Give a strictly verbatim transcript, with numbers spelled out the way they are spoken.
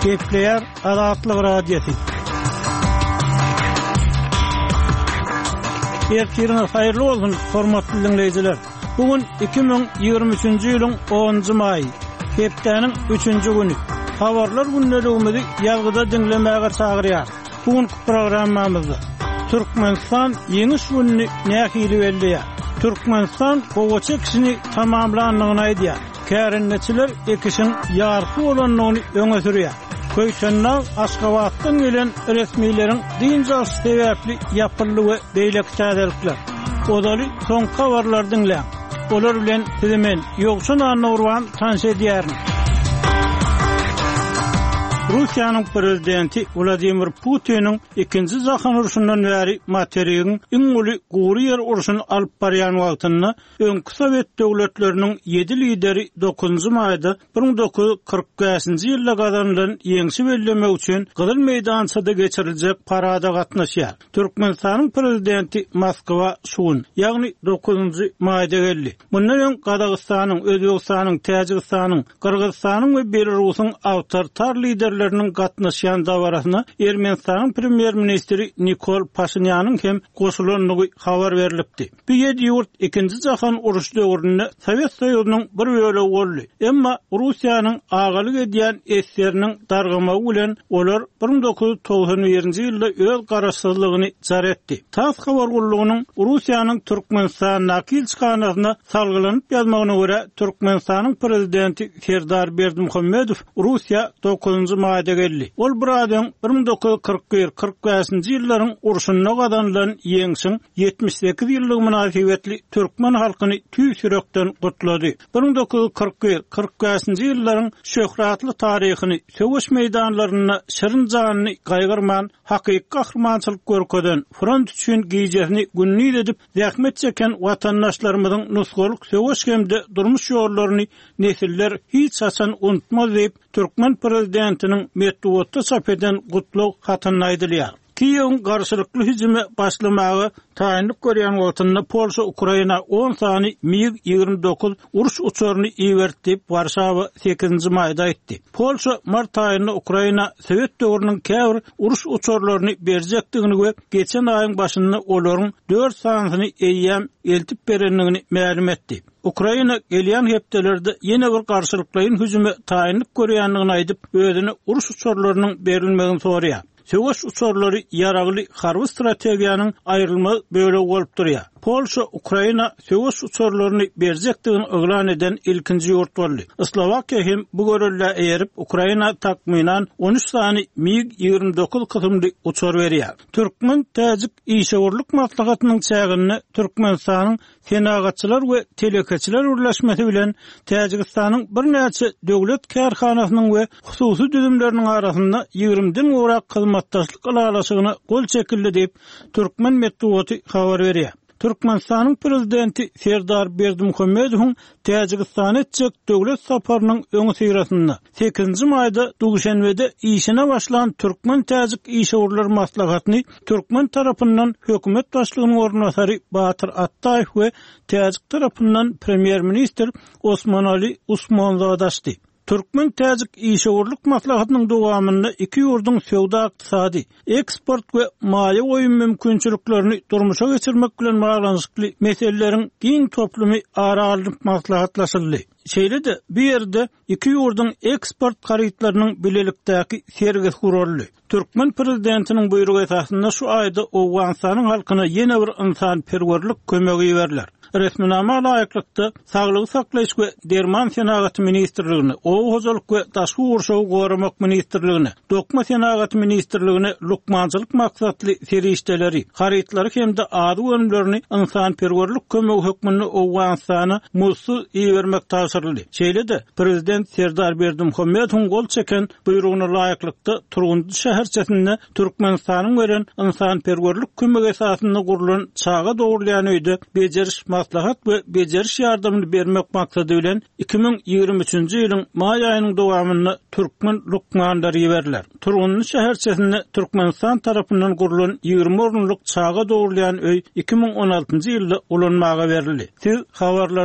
Kepler Adatlı Radyosu. Ertiriniz hayırlı olsun hormatly dinleyijiler. Bugün iki bin ýygrimi üçinji ýylyň onunjy maýy, hepdeniň üçinji güni. Habarlar günneligimizi ýalgyda dinlemäge çagyrýar. Bugün programmamyzda Türkmenistan ýeňiş gününi nähili belliýär. Türkmenistan gowa çekişini tamamlandygyny aýdýar. Kärinneçiler ekişin ýarky bolanyny öňe sürýär. Köýsenler Aşgabatdan gelen resmiýlerin dinja sebäpli ýapylygy beýlek täzelikler. Odaly soň habarlar dinle. Olar bilen sizimen ýoksun anurwan tanş edýärin. Russiýanyň prezidenti Vladimir Putiniň ikinji Jahan uruşundan bäri materiýanyň iň uly gury ýer uruşuny alyp barýan wagtyny öňkü Sowet döwletleriniň ýedi lideri dokuzunjy maýda bir miň dokuz ýuz kırk beşinji ýylda gazanýan ýeňsi bellemek üçin Gyzyl meýdançyda geçiriljek parada gatnaşýar. Türkmenistanyň prezidenti Moskwa şuň, ýagny dokuzunjy maýda geldi. Mundan öň Gazagystanyň, Özbegistanyň, Täjikistanyň, Kyrgyzstanyň we Belarusyň awtoritar liderleri gatnaşýan dawarasyna Ermenistanyň premier ministri Nikol Pashinýanyň hem goşulanlygy habar berilipdi. Bu ýedi ýurt ikinji Jahan uruşy döwründe Sowet Soýuzynyň bir bölegi boldy. Emma Russiýanyň agalyk edýän esleriniň dargamagy bilen olar bir miň dokuz ýuz togson birinji ýylda öz garaşsyzlygyny jar etdi. Tas habar gurulugynyň Russiýanyň Türkmenistanyň kilçkanasyna salgylanyp ýazmagyna görä Türkmenistanyň prezidenti Serdar Berdimuhammedow Russiýa dokuzunjy maýda geldi. Ol buradan bir miň dokuz ýuz kırk bir kırk beşinji ýyllaryň uruşyna gazanýan ýeňsiň ýetmiş sekiz ýyllyk münasibetli türkmen halkyny tüýsürekden gutlady. bir miň dokuz ýuz kırk bir kırk beşinji ýyllaryň şöhratly taryhyny, söwüş meýdanlaryna şirin janyny gaýgyrman, hakyky gahrmançylyk görkeden front üçin giýjesini günnüýt edip zähmet çeken watandaşlarymyzyň nusgalyk söwüş hemde durmuş ýollaryny nesiller hiç haçan unutmaz diýip Türkmen prezidentiniň metduatda çap eden gutluk hatyny aýdylýar. Kiýewiň garşylykly hüjüme başlamagy taýinlik görýän wagtynda Polşa Ukraina on sany MiG ýygrimi dokuz uruş uçaryny iýertip Warşawa sekizinji maýda aýtdy. Polşa mart aýynda Ukraina Sowet döwrüniň käbir uruş uçarlaryny berjekdigini we geçen aýyň başynda olaryň dört sanyny eýýäm eltip berenligini ma'lum etdi. Ukraina gelýän hepdelerde ýene bir garşylyklaryň hüjüme taýinlik görýänligini aýdyp özüne uruş uçarlarynyň berilmegini sorýar. Söwüş uçarlary ýaragly harby strategiýanyň aýrylmaz bölegi bolup durýar. Polşa Ukraina söwüş uçarlaryny berjekdigini öňlen eden ilkinji ýurt boldy. Slowakiýa hem bu görelde eýerip Ukraina takminan on üç sany MiG ýygrimi dokuz kysymly uçar berýär. Türkmen täzik işgörlük maslahatynyň çägini Türkmenistanyň senagatçylar we telekeçiler urlaşmasy bilen Täjikistanyň bir näçe döwlet kärhanasynyň we hususy düzümleriniň arasynda ýygrimiden gorak hyzmatdaşlyk alalaşygyny gol çekildi diýip Türkmen metduaty habar berýär. Türkmenistanyň prezidenti Serdar Berdimuhammedow Täjikistana çek döwlet saparynyň öňe syrasynda sekizinji maýda Duşanbede işine başlanan Türkmen täzik işgörler maslahatyny Türkmen tarapyndan hökümet başlygynyň ornasary Batyr Attaýew we täzik tarapyndan premier minister Osmanali Usmanzadaşdy. Türkmen täzik işgörlük maslahatynyň dowamında iki ýurdun söwda ykdysady, eksport we maýa goýum mümkinçiliklerini durmuşa geçirmek bilen baglanyşykly meseleleriň giň toplumy aralyp maslahatlaşyldy. Şeýle-de bu ýerde iki ýurdun eksport garytlarynyň bilelikdäki sergisi guruldy. Türkmen prezidentiniň buýrugy esasında şu aýda Owganstanyň halkyna ýene bir insan perwerlik kömegi berilýär. Resminama laýyklykda Saglygy saklaýyş we Derman Senagaty ministrligine, Ow hojalyk we daşky urşawy goramak ministrligine, Dokma Senagaty ministrligine lukmançylyk maksatly serişdeleri, garytlary hemde ady önümlerini insan perwerlik kömegi hökmünde Owganstana mussuz iýermek taşyryldy. Şeýle-de prezident Serdar Berdimuhammedow gol çeken buýrugyna laýyklykda Turgundy şäherçesinde Türkmenistanyň beren insan perwerlik kömegi esasynda gurulan çaga dogurlayan öýde bejeriş maslahat we bejeriş ýardamyny bermek maksady bilen iki bin ýygrimi üçinji ýylyň maý aýynyň dowamynda türkmen lukmandary ýeberler. Turgundy şäherçesinde Türkmenistan tarapyndan gurulan ýygrimi orunlyk çaga dogurlayan öý iki bin on altynjy ýylda ulanmaga berildi. Siz habarlar